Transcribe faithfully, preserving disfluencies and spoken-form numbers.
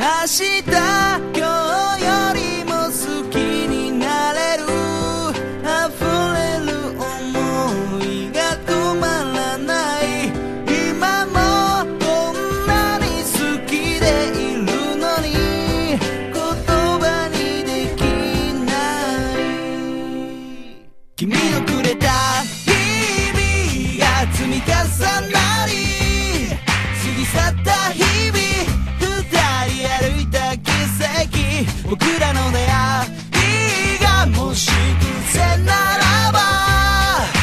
日今日よりも好きになれる溢れる想いが止まらない今もこんなに好きでいるのに言葉にできない君のくれた日々が積み重なり過ぎ去った日々二人歩いた奇跡僕らの出